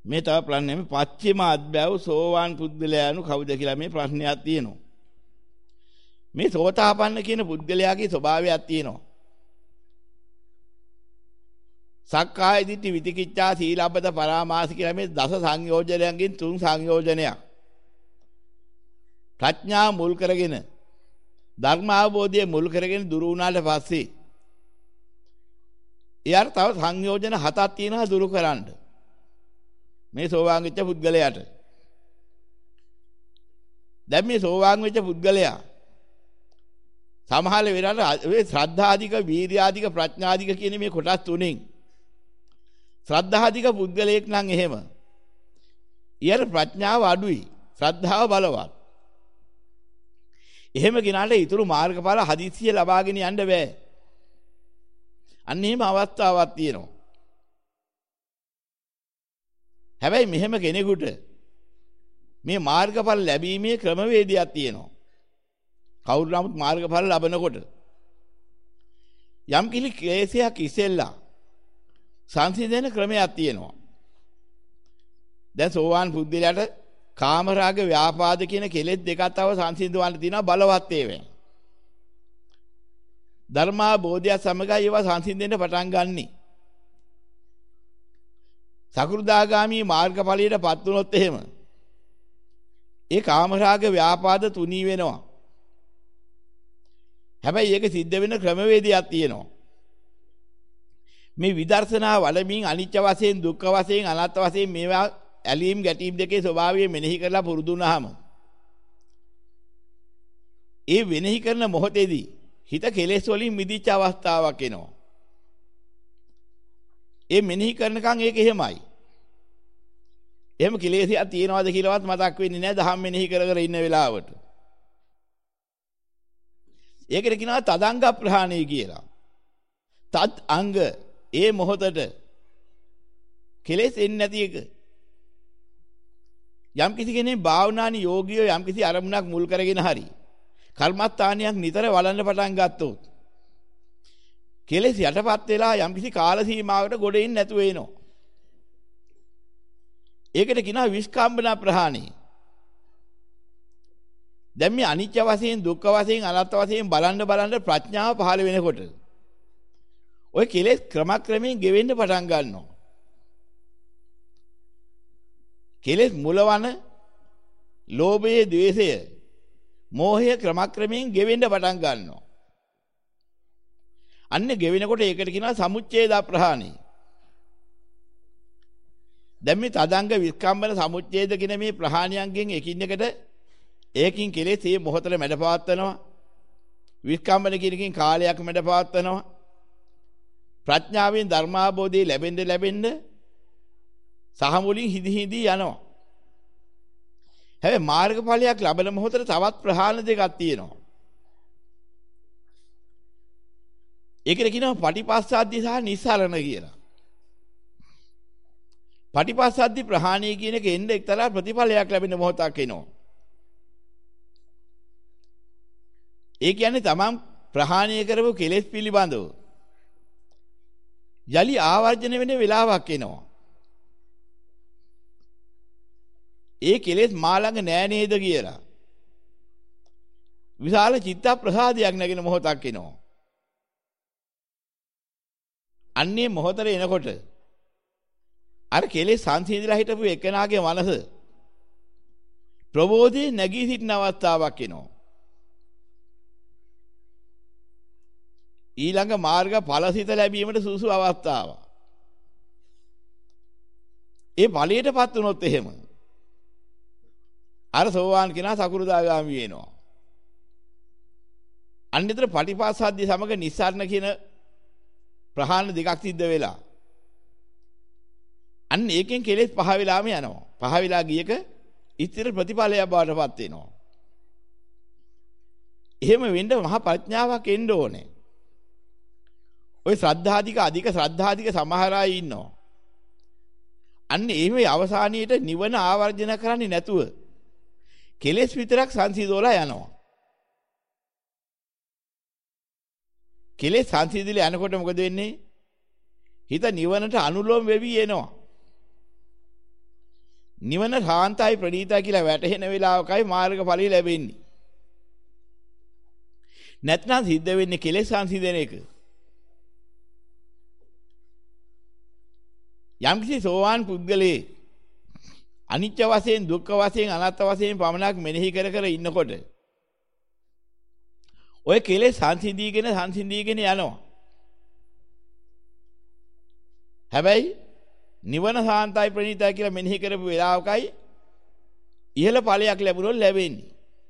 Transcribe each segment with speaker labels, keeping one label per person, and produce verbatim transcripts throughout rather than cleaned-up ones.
Speaker 1: මේ තව ප්‍රශ්නේ මේ පච්චිම අධ්‍යව සෝවාන් පුද්ගලයාණු කවුද කියලා මේ ප්‍රශ්නයක් තියෙනවා. මේ සෝතාපන්න කියන පුද්ගලයාගේ ස්වභාවයක් තියෙනවා. සක්කාය දිට්ඨි විතිකිච්ඡා සීලබ්බත පරාමාස කියලා මේ දස සංයෝජනයන්ගෙන් තුන් සංයෝජනයක්. ප්‍රඥා මුල් කරගෙන ධර්ම අවබෝධය මුල් කරගෙන දුරු වුණාට පස්සේ ඊයර තව සංයෝජන හතක් තියෙනවා දුරු කරන්න. මේ සෝවාන් වෙච්ච පුද්ගලයාට. දැන් මේ සෝවාන් වෙච්ච පුද්ගලයා සමහර වෙලාවට මේ ශ්‍රද්ධාධික, වීර්‍යාධික, ප්‍රඥාධික කියන මේ කොටස් තුනෙන් ශ්‍රද්ධාධික පුද්ගලයෙක් නම් එහෙම. ඊයර ප්‍රඥාව අඩුයි, ශ්‍රද්ධාව බලවත්. එහෙම කෙනාට ඊතුරු මාර්ගඵල හදිස්සිය ලබාගෙන යන්න බෑ. අන්න එහෙම අවස්ථාවක් තියෙනවා. හැබැයි මෙහෙම කෙනෙකුට මේ මාර්ගඵල ලැබීමේ ක්‍රමවේදයක් තියෙනවා. කවුරු නමුත් මාර්ගඵල ලබනකොට යම් කිසි ක්ලේශයක් ඉස්සෙල්ලා සංසිඳන ක්‍රමයක් තියෙනවා. දැන් සෝවාන් පුද්ගලයාට කාමරාග ව්‍යාපාද කියන කෙලෙස් දෙකක් තව සංසිඳවන්න තියෙනවා බලවත් ඒවා. ධර්මා බෝධිය සමගයි ඒවා සංසිඳෙන්න පටන් ගන්නි. සකෘදාගාමී මාර්ගඵලයට පත් වුණොත් එහෙම ඒ කාමරාග ව්‍යාපාද තුනී වෙනවා. හැබැයි ඒක සිද්ධ වෙන ක්‍රමවේදයක් තියෙනවා. මේ විදර්ශනා වඩමින් අනිත්‍ය වශයෙන්, දුක්ඛ වශයෙන්, අනාත්ම වශයෙන් මේවා ඇලීම් ගැටීම් දෙකේ ස්වභාවය මෙනෙහි කරලා පුරුදු වුණාම ඒ වෙනෙහි කරන මොහොතේදී හිත කෙලෙස් වලින් මිදිච්ච අවස්ථාවක් එනවා. ඒ මෙනෙහි කරනකන් ඒක එහෙමයි. එහෙම කෙලෙසියක් තියනවාද කියලාවත් මතක් වෙන්නේ නැහැ දහම් මෙනෙහි කර කර ඉන්න වෙලාවට. ඒකට කියනවා තදංග ප්‍රහාණය කියලා. තත් අංග ඒ මොහොතට කෙලෙස් එන්නේ නැති එක. යම් කිසි කෙනෙක් භාවනානි යෝගියෝ යම් කිසි අරමුණක් මුල් කරගෙන හරි කර්මස්ථානියක් නිතර වළඳ පටන් ගත්තොත් කෙලෙස් යටපත් වෙලා යම් කිසි කාල සීමාවකට ගොඩ එන්නේ නැතුව එනවා. ඒකට කියනවා විස්කම්බන ප්‍රහාණය. දැන් මේ අනිත්‍ය වශයෙන්, දුක්ඛ වශයෙන්, අනාත්ම වශයෙන් බලන්න බලන්න ප්‍රඥාව පහළ වෙනකොට ඔය කෙලෙස් ක්‍රමක්‍රමයෙන් ගෙවෙන්න පටන් ගන්නවා. කෙලෙස් මුලවන ලෝභය, ද්වේෂය, මෝහය ක්‍රමක්‍රමයෙන් ගෙවෙන්න පටන් ගන්නවා. අන්න ගෙවෙනකොට ඒකට කියනවා සමුච්ඡේද ප්‍රහාණය. දැන් මේ තදංග විස්කම්බන සමුච්ඡේද කියන මේ ප්‍රහාණයන්ගෙන් එකින් එකට ඒකින් කෙලෙස් මේ මොහොතේ මැඩපවත්වනවා. විස්කම්බන කියනකින් කාලයක් මැඩපවත්වනවා. ප්‍රඥාවෙන් ධර්මාභෝධය ලැබෙන්න ලැබෙන්න සහ මුලින් හිදි හිදි යනවා. හැබැයි මාර්ගඵලයක් ලැබෙන මොහොතේ තවත් ප්‍රහාණ දෙකක් තියෙනවා. ඒකට කියනවා පටිපස්සද්ධි සහ නිස්සරණ කියලා. පටිපස්සද්ධි ප්‍රහාණය කියන එක එන්න එක්තරා ප්‍රතිඵලයක් ලැබෙන මොහොතක් එනවා. ඒ කියන්නේ තමන් ප්‍රහාණය කරපු කෙලෙස් පිළිබඳව යලි ආවර්ජන වෙන වෙලාවක් එනවා. ඒ කෙලෙස් මා ළඟ නෑ නේද කියලා විශාල චිත්ත ප්‍රසාදයක් නැගෙන මොහොතක් එනවා. අන්නේ මොහොතේ එනකොට අර කෙලෙස් සංසිඳලා හිටපු එකනාගේ මනස ප්‍රබෝධේ නැගී සිටින අවස්ථාවක් එනවා. ඊළඟ මාර්ග ඵලසිත ලැබීමට සුසු අවස්ථාවක්. ඒ ඵලයටපත් වුණොත් එහෙම අර සෝවාන් කෙනා සකුරුදාගාමි වෙනවා. අනිතර පටිපස්සද්ධි සමග නිස්සාරණ කියන ප්‍රහාණ දෙකක් සිද්ධ වෙලා අන්න ඒකෙන් කෙලෙස් පහ වෙලාම යනවා. පහ වෙලා ගියක ඉතිර ප්‍රතිඵලයක් බවට පත් වෙනවා. එහෙම වෙන්න මහා ප්‍රඥාවක් එන්න ඕනේ. ඔය ශ්‍රද්ධාධික අධික ශ්‍රද්ධාධික සමහර අය ඉන්නවා. අන්න එහෙම අවසානියේට නිවන ආවර්ජන කරන්නේ නැතුව කෙලෙස් විතරක් සංසිඳවලා යනවා. කෙලෙස් සංසිඳිලා යනකොට මොකද වෙන්නේ? හිත නිවනට අනුලෝම වෙවි එනවා. නිවන සාන්තයි ප්‍රණීතයි කියලා වැටහෙන වෙලාවකයි මාර්ගඵලී ලැබෙන්නේ. නැත්නම් සිද්ධ වෙන්නේ කෙලෙස් සංසිඳන එක. යම්කිසි සෝවාන් පුද්ගලයේ අනිත්‍ය වශයෙන් දුක්ඛ වශයෙන් අනාත්ම වශයෙන් පමණක් මෙනෙහි කර කර ඉන්නකොට ඔය කෙලෙස් සංසිඳීගෙන සංසිඳීගෙන යනවා. හැබැයි නිවන සාන්තයි ප්‍රණීතයි කියලා මෙනෙහි කරපු වෙලාවකයි ඉහළ ඵලයක් ලැබුණොත් ලැබෙන්නේ.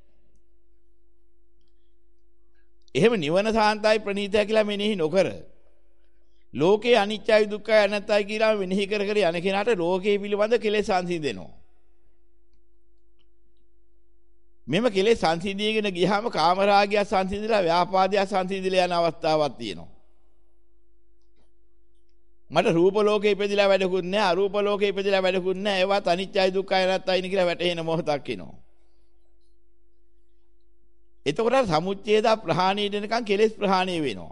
Speaker 1: එහෙම නිවන සාන්තයි ප්‍රණීතයි කියලා මෙනෙහි නොකර ලෝකේ අනිත්‍යයි දුක්ඛයි අනාත්තයි කියලා මෙනෙහි කර කර යන කෙනාට ලෝකේ පිළිබඳ කෙලෙස් සංසිඳෙනවා. මෙම කෙලෙස් සංසිඳීගෙන ගියාම කාමරාගය සංසිඳිලා ව්‍යාපාදය සංසිඳිලා යන අවස්ථාවක් තියෙනවා. මට රූප ලෝකේ ඉපදිලා වැඩකුත් නැහැ අරූප ලෝකේ ඉපදිලා වැඩකුත් නැහැ ඒවත් අනිත්‍යයි දුක්ඛයි අනාත්තයි නේ කියලා වැටහෙන මොහොතක් එනවා. එතකොට සමුච්ඡේද ප්‍රහාණය දෙනකන් කෙලෙස් ප්‍රහාණය වෙනවා.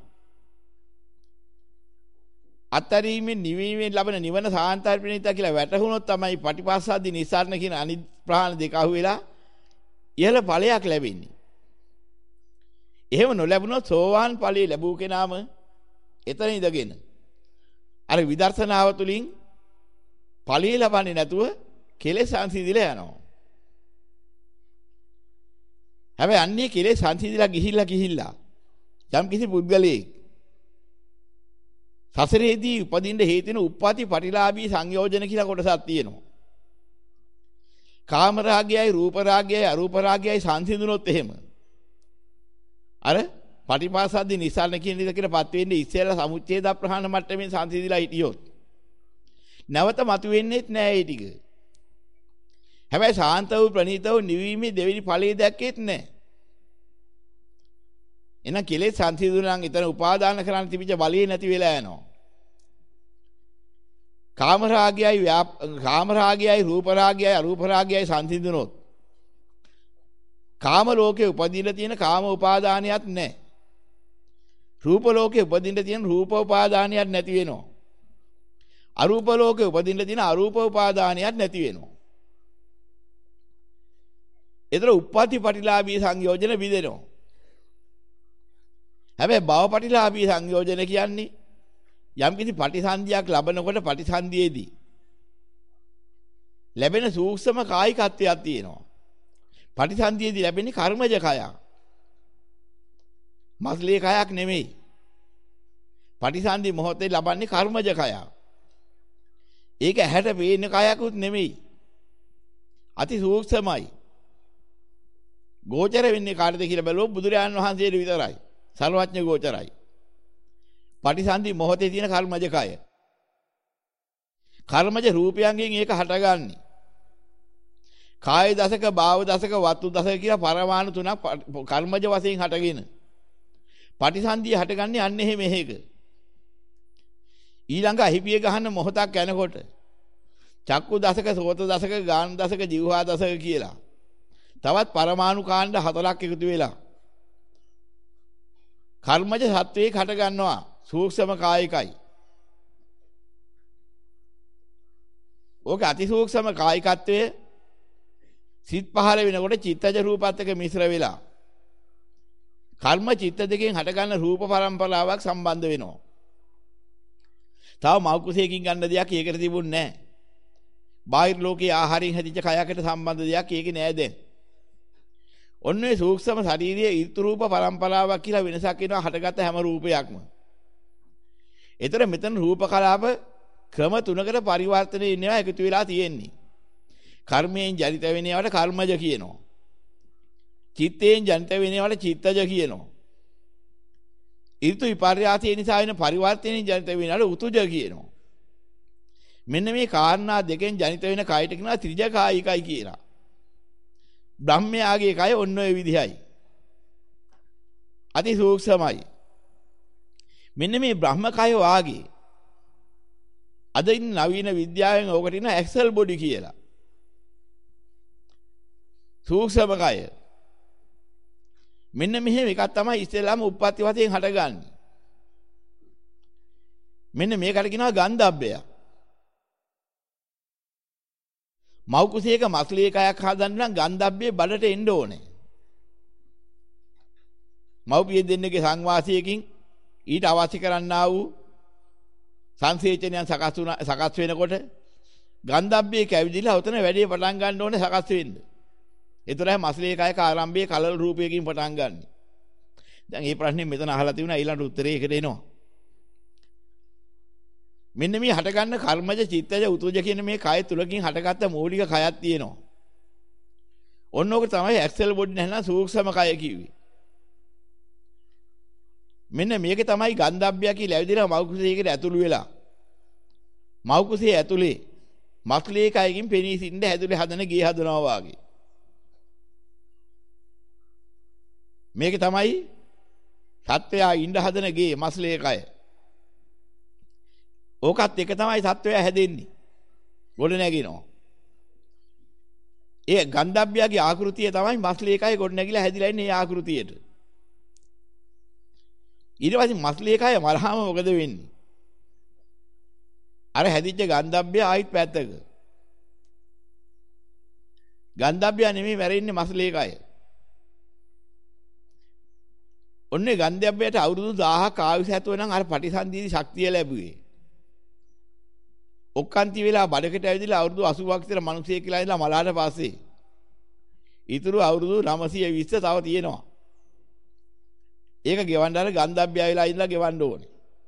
Speaker 1: අත්තරීමේ නිවීමෙන් ලබන නිවන සාන්තයි ප්‍රණීතයි කියලා වැටහුනොත් තමයි පටිපස්සද්දි නිස්සාරණ කියන අනිත් ප්‍රහාණ දෙක අහුවෙලා ඉහළ ඵලයක් ලැබෙන්නේ. එහෙම නොලැබුණොත් සෝවාන් ඵලයේ ලැබූ කෙනාම එතන ඉඳගෙන අර විදර්ශනාව තුලින් ඵලයේ ලබන්නේ නැතුව කෙලෙස් සංසිඳිලා යනවා. හැබැයි අන්නේ කෙලෙස් සංසිඳිලා ගිහිල්ලා ගිහිල්ලා යම් කිසි පුද්ගලයෙක් සසරේදී උපදින්න හේතු වෙන උප්පති පටිලාභී සංයෝජන කියලා කොටසක් තියෙනවා. කාම රාගයයි රූප රාගයයි අරූප රාගයයි සංසිඳුනොත් එහෙම අර පටිපාසද්දි නිසාරණ කියන විදිහකටපත් වෙන්නේ ඉස්සෙල්ලා සමුච්ඡේද ප්‍රහාණ මට්ටමින් සංසිඳිලා හිටියොත් නැවත මතුවෙන්නේත් නෑ ඒ ටික. හැබැයි ශාන්ත වූ ප්‍රණීත වූ නිවීමේ දෙවෙනි ඵලයේ දැක්කේත් නෑ. එන කෙලෙස් සංසිඳුණා නම් ඊතන උපාදාන කරන්න තිබිච්ච බලය නැති වෙලා යනවා. කාම රාගයයි කාම රාගයයි රූප රාගයයි අරූප රාගයයි සංසිඳුනොත් කාම ලෝකේ උපදින්න තියෙන කාම උපාදානියක් නැහැ. රූප ලෝකේ උපදින්න තියෙන රූප උපාදානියක් නැති වෙනවා. අරූප ලෝකේ උපදින්න තියෙන අරූප උපාදානියක් නැති වෙනවා. ඒතර උප්පති පටිලාභී සංයෝජන විදෙනවා. හැබැයි භවපටිලාභී සංයෝජන කියන්නේ යම් කිසි පටිසන්ධියක් ලබනකොට පටිසන්ධියේදී ලැබෙන සූක්ෂම කායිකත්වයක් තියෙනවා. පටිසන්ධියේදී ලැබෙන්නේ කර්මජ කයක්. මස්ලී කයක් නෙමෙයි. පටිසන්ධි මොහොතේ ලබන්නේ කර්මජ කයක්. ඒක ඇහැට පේන කයකුත් නෙමෙයි. අති සූක්ෂමයි. ගෝචර වෙන්නේ කාටද කියලා බැලුවොත් බුදුරජාණන් වහන්සේට විතරයි. සර්වඥ ගෝචරයි. පටිසන්ධි මොහොතේ තියෙන කර්මජ කය. කර්මජ රූපයන්ගෙන් ඒක හටගන්නේ. කාය දසක, භාව දසක, වස්තු දසක කියලා පරමාණු තුනක් කර්මජ වශයෙන් හටගෙන. පටිසන්ධිය හටගන්නේ අන්න එහෙම එහෙක. ඊළඟ අහිපිය ගහන මොහොතක් යනකොට චක්කු දසක, සෝත දසක, ගාන දසක, જીවහා දසක කියලා තවත් පරමාණු කාණ්ඩ හතරක් එකතු වෙලා කර්මජ සත්වයක් හට ගන්නවා. සූක්ෂම කායිකයි. ඕක අති සූක්ෂම කායිකත්වයේ සිත් පහළ වෙනකොට චිත්තජ රූපات එක්ක මිශ්‍ර වෙලා කර්ම චිත්ත දෙකෙන් හට ගන්න රූප පරම්පරාවක් සම්බන්ධ වෙනවා. තව මෞකුසයකින් ගන්න දෙයක් ඒකට තිබුණේ නැහැ. බාහිර ලෝකයේ ආහාරයෙන් හැදිච්ච කයකට සම්බන්ධ දෙයක් ඒකේ නෑ දැන්. ඔන්නේ සූක්ෂම ශාරීරියේ ඍතු රූප පරම්පරාවක් කියලා වෙනසක් වෙනවා හටගත්ත හැම රූපයක්ම. ඒතර මෙතන රූප කලාප ක්‍රම තුනකට පරිවර්තනය වෙනවා එකතු වෙලා තියෙන්නේ. කර්මයෙන් ජනිත වෙන ඒවාට කර්මජ කියනවා. චිත්තයෙන් ජනිත වෙන ඒවාට චිත්තජ කියනවා. ඍතු විපර්යාසය නිසා වෙන පරිවර්තනයෙන් ජනිත වෙන ඒවාට උතුජ කියනවා. මෙන්න මේ කාරණා දෙකෙන් ජනිත වෙන කයට කියනවා ත්‍රිජකායිකයි කියලා. බ්‍රහ්මයාගේ කය ඔන්න ඔය විදිහයි. අති සූක්ෂමයි. මෙන්න මේ බ්‍රහ්ම කය වාගේ අද ඉන්න නවීන විද්‍යාවෙන් ඕකට ඉන්න ඇක්සල් බොඩි කියලා. සූක්ෂම කය. මෙන්න මෙහෙම එකක් තමයි ඉස්සෙල්ලාම උප්පත්ති වශයෙන් හටගන්නේ. මෙන්න මේකට කියනවා ගන්ධබ්බය. මව් කුසයක මස්ලී කයක් හදන්න නම් ගන්ධබ්බේ බඩට එන්න ඕනේ. මව්පිය දෙන්නගේ සංවාසයකින් ඊට අවශ්‍ය කරන්නා වූ සංසේචනයන් සකස් වුණ සකස් වෙනකොට ගන්ධබ්බේ කැවිදිලා උතන වැඩේ පටන් ගන්න ඕනේ සකස් වෙන්න. ඒතරයි මස්ලී කයක ආරම්භයේ කලල රූපයකින් පටන් ගන්න. දැන් මේ ප්‍රශ්නේ මෙතන අහලා තිබුණා ඊළඟ උත්තරේ එකට එනවා. මෙන්න මේ හටගන්න කර්මජ චිත්තජ උතුජ කියන මේ කය තුලකින් හටගත්ත මූලික කයක් තියෙනවා. ඔන්න ඕක තමයි ඇක්සල් බොඩි නැත්නම් සූක්ෂම කය කිව්වේ. මෙන්න මේක තමයි ගන්ධබ්බය කියලා ඇවිදිනා මව් කුසයකට ඇතුළු වෙලා. මව් කුසයේ ඇතුලේ මස්ලී කයකින් පෙනී සිටින්න හැදුලේ හදන ගේ හදනවා වාගේ. මේක තමයි සත්වයා ඉඳ හදන ගේ මස්ලී කය. ඕකත් එක තමයි සත්වයා හැදෙන්නේ. ගොඩ නැගිනවා. ඒ ගන්ධබ්බයගේ ආකෘතිය තමයි මස්ලී කය ගොඩ නැගිලා හැදිලා ඉන්නේ ඒ ආකෘතියට. ඊට පස්සේ මස්ලී කය මරහම මොකද වෙන්නේ? අර හැදිච්ච ගන්ධබ්බය ආයිත් පැත්තක. ගන්ධබ්බය නෙමෙයි මැරෙන්නේ මස්ලී කය. ඔන්නේ ගන්ධබ්බයට අවුරුදු දහහක් ආයුෂ ඇතුව නම් අර පටිසන්ධිදී ශක්තිය ලැබුවේ. ඔක්කාන්ති වෙලා බඩකට ඇවිදලා අවුරුදු අසූවක් විතර මිනිස්සෙක් කියලා ඉඳලා මලාට පස්සේ ඊතුරු අවුරුදු නවසිය විස්ස තව තියෙනවා. ඒක ගෙවන්න අර ගන්ධබ්බය වෙලා ඉඳලා ගෙවන්න ඕනේ.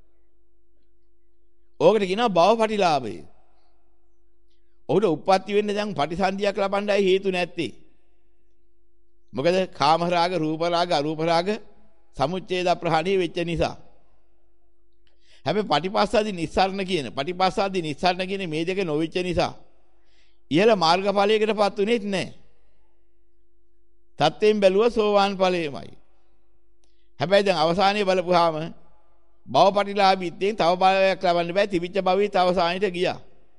Speaker 1: ඕකට කියනවා භවපටිලාභය. ඔහුට උප්පත්ති වෙන්න දැන් පටිසන්ධියක් ලබන්නයි හේතු නැත්තේ. මොකද කාම රාග, රූප රාග, අරූප රාග සමුච්ඡේද ප්‍රහාණය වෙච්ච නිසා. හැබැයි පටිපස්සාදී නිස්සාරණ කියන පටිපස්සාදී නිස්සාරණ කියන මේ දෙක නොවිච්ච නිසා ඉහළ මාර්ගඵලයකටපත් උනේත් නැහැ. තත්ත්වයෙන් බැලුවා සෝවාන් ඵලයමයි. හැබැයි දැන් අවසානයේ බලපුවාම භවපටිලාභීත්වයෙන් තව බලයක් ලබන්න බෑ. තිබිච්ච භවීත් අවසානයට ගියා.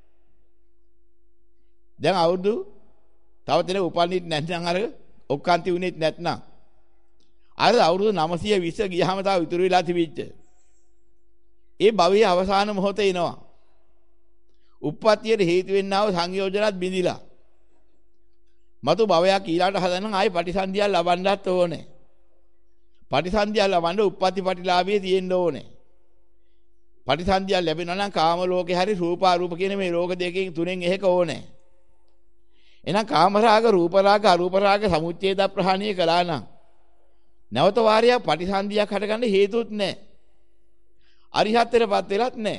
Speaker 1: දැන් අවුරුදු තව දෙනෙක් උපන්නිත් නැත්නම් අර ඔක්කාන්ති උනේත් නැත්නම් අර අවුරුදු නවසිය විස්ස ගියාම තව ඉතුරු වෙලා තිබිච්ච ඒ භවයේ අවසාන මොහොතේ එනවා. උප්පත්තියට හේතු වෙන්නා වූ සංයෝජනත් බිඳිලා. මතු භවයක් ඊළාට හදන්න ආයි පටිසන්ධියක් ලබන්නත් ඕනේ. පටිසන්ධියක් ලබන්න උප්පත්ති පටිලාභයේ තියෙන්න ඕනේ. පටිසන්ධියක් ලැබෙනවා නම් කාම ලෝකේ හරි රූපාරූප කියන මේ ලෝක දෙකෙන් තුනෙන් එකක ඕනේ. එහෙනම් කාම රාග, රූප රාග, අරූප රාග සමුච්ඡේද ප්‍රහාණය කළා නම් නැවත වාරයක් පටිසන්ධියක් හටගන්න හේතුත් නැහැ. අරිහත්ත්වයටපත් වෙලත් නැහැ.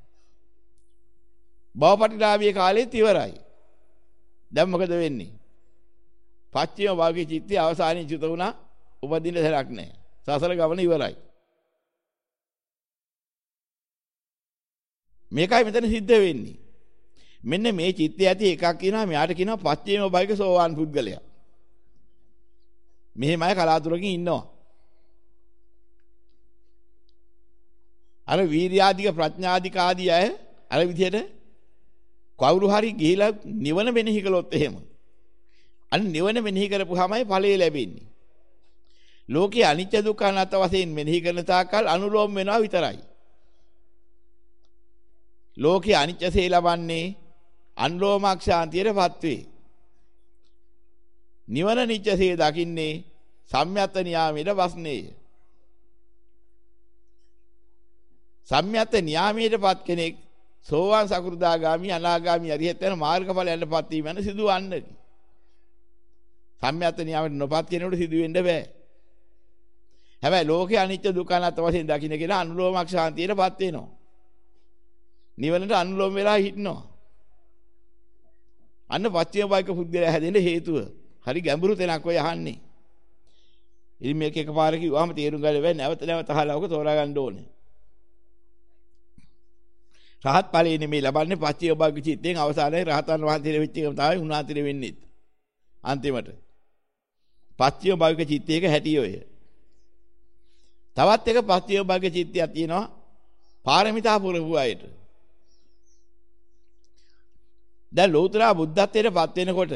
Speaker 1: භවපටිලාභයේ කාලෙත් ඉවරයි. දැන් මොකද වෙන්නේ? පච්චේම වාගේ චිත්තය අවසානයේ චුත වුණා. උපදින්න දෙයක් නැහැ. සසර ගමන ඉවරයි. මේකයි මෙතන සිද්ධ වෙන්නේ. මෙන්න මේ චිත්තය ඇති එකක් කියනවා මෙයාට කියනවා පච්චේම භාගික සෝවාන් පුද්ගලයා. මෙහෙමයි කලාතුරකින් ඉන්නවා. අර වීර්යාධික ප්‍රඥාධික ආදී අය අර විදිහට කවුරු හරි ගිහිලා නිවන මෙනෙහි කළොත් එහෙම අන්න නිවන මෙනෙහි කරපුවාමයි ඵලය ලැබෙන්නේ. ලෝකයේ අනිත්‍ය දුක්ඛ අනාත්ම වශයෙන් මෙනෙහි කරන තාක්කල් අනුලෝම වෙනවා විතරයි. ලෝකයේ අනිත්‍යසේ ලබන්නේ අනුලෝමක්ෂාන්තියටපත් වේ. නිවන නිත්‍යසේ දකින්නේ සම්යත්ත න්යාමයට වස්නේය. සම්යත්ත න්යාමයටපත් කෙනෙක් සෝවාන් සකෘදාගාමි අනාගාමි අරිහත් යන මාර්ගඵලයන්ටපත් වීම යන සිදුවන්නේ. සම්යත්ත න්යාමයට නොපත් කෙනෙකුට සිදු වෙන්න බෑ. හැබැයි ලෝකේ අනිත්‍ය දුක්ඛ අනාත්ම වශයෙන් දකින්න කෙනා අනුලෝමක් ශාන්තියටපත් වෙනවා. නිවනට අනුලෝම වෙලා හිටිනවා. අන්න පච්චේම භාගික පුද්ගලයා හැදෙන්න හේතුව. හරි ගැඹුරු තැනක් ඔය අහන්නේ. ඉතින් මේක එකපාර කිව්වම තේරුම් ගන්න බෑ. නැවත නැවත අහලා ඔක තෝරා ගන්න ඕනේ. රහත් ඵලයේ නෙමෙයි ලබන්නේ පච්චේම භාගික චිත්තෙන් අවසානයේ රහතන් වහන්සේ වෙච්ච එක තමයි උන්වහන්සේ වෙන්නේ. අන්තිමට පච්චේම භාගික චිත්තයක හැටි ඔය. තවත් එක පස්චේම භාග චිත්තයක් තියෙනවා පාරමිතා පුරපු අයට. දැන් ලෝතර බුද්ධත්වයට පත් වෙනකොට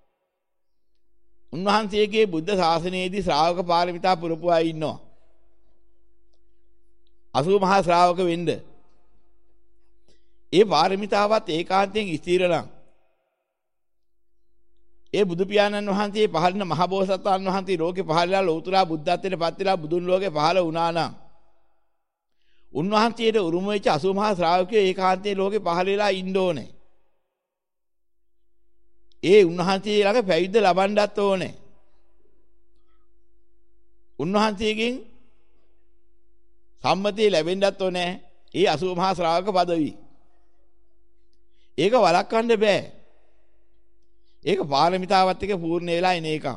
Speaker 1: උන්වහන්සේගේ බුද්ධ ශාසනයේදී ශ්‍රාවක පාරමිතා පුරපු අය ඉන්නවා. අසූ මහා ශ්‍රාවක වෙන්න. ඒ පාරමිතාවත් ඒකාන්තයෙන් ස්ථිර නම් ඒ බුදු පියාණන් වහන්සේ පහළන මහ බෝසතාණන් වහන්සේ ලෝකේ පහළලා ලෞතර බුද්ධත්වයට පත් වෙලා බුදුන් ලෝකේ පහළ වුණා නම් උන්වහන්සේට උරුම වෙච්ච අසූ මහා ශ්‍රාවකයෝ ඒකාන්තයේ ලෝකේ පහළ වෙලා ඉන්න ඕනේ. ඒ උන්වහන්සේ ළඟ පැවිද්ද ලබන්නත් ඕනේ. උන්වහන්සේගෙන් සම්මතිය ලැබෙන්නත් ඕනේ. ඒ අසූ මහා ශ්‍රාවක পদවි. ඒක වළක්වන්න බෑ. ඒක පාරමිතාවත් එක්ක පූර්ණ වෙලා එන එකක්.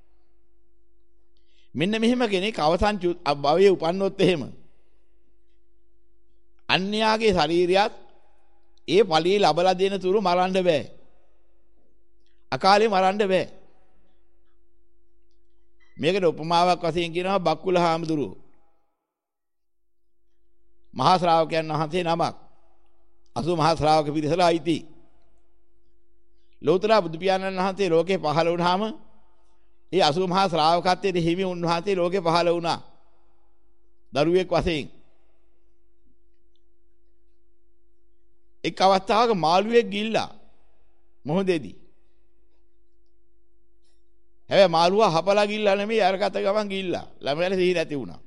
Speaker 1: මෙන්න මෙහෙම කෙනෙක් අවසන් භවයේ උපන්නොත් එහෙම අන්‍යයාගේ ශරීරයත් ඒ ඵලිය ලබලා දෙන තුරු මරන්න බෑ. අකාලේ මරන්න බෑ. මේකට උපමාවක් වශයෙන් කියනවා බක්කුල හාමුදුරුවෝ. මහා ශ්‍රාවකයන් වහන්සේ නමක්. අසූ මහා ශ්‍රාවක පිරිසලා අයිති. ලෞතර බුදු පියාණන් වහන්සේ ලෝකේ පහළ වුණාම ඒ අසූ මහා ශ්‍රාවකත්වයේ හිමි උන්වහන්සේ ලෝකේ පහළ වුණා. දරුවෙක් වශයෙන්. එක් අවස්ථාවක මාළුවෙක් ගිල්ලා මොහොතේදී. හැබැයි මාළුවා හපලා ගිල්ලා නෙමෙයි අරකට ගමන් ගිල්ලා. ළමයාට සිහි නැති වුණා.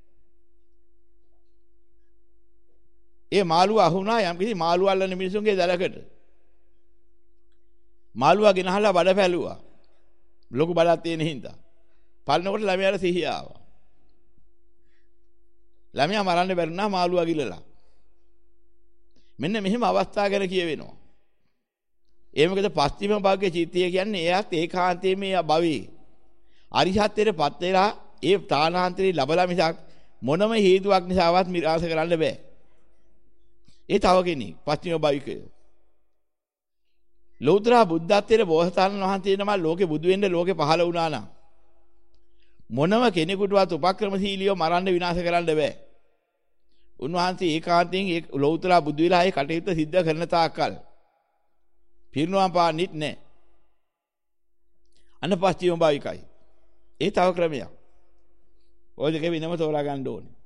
Speaker 1: ඒ මාළුවා අහුණා යම් කිසි මාළු අල්ලන මිනිසුන්ගේ දලකට. මාළුවා ගෙනහලා බඩ පැලුවා. ලොකු බඩක් තියෙන හින්දා. පල්නකොට ළමයාට සිහිය ආවා. ළමයා මරන්න බැරුණා මාළුවා ගිලලා. මෙන්න මෙහෙම අවස්ථා ගැන කියවෙනවා. ඒ මොකද පස්චිම භාග්‍ය චිත්තය කියන්නේ එයාත් ඒකාන්තයේ මේ භවී. අරිහත්ත්වයට පත් වෙලා ඒ තානාන්තරේ ලැබලා මිසක් මොනම හේතුවක් නිසාවත් මිරාස කරන්න බෑ. ඒ තව කෙනෙක් පස්චිම භාවිකය. ලෞතර බුද්ධත්වයේ බෝසතාණන් වහන්සේ නම ලෝකේ බුදු වෙන්න ලෝකේ පහළ වුණා නම් මොනම කෙනෙකුටවත් උපක්‍රමශීලීව මරන්න විනාශ කරන්න බෑ. උන්වහන්සේ ඒකාන්තයෙන් ඒ ලෞතර බුදු විලාහේ කටයුත්ත සිද්ධ කරන තාක්කල් පිරිනුවම් පාන්නෙත් නැහැ. අනපස්චිම භාවිකයි. ඒ තව ක්‍රමයක්. ඔය දෙක වෙනම තෝරා ගන්න ඕනේ.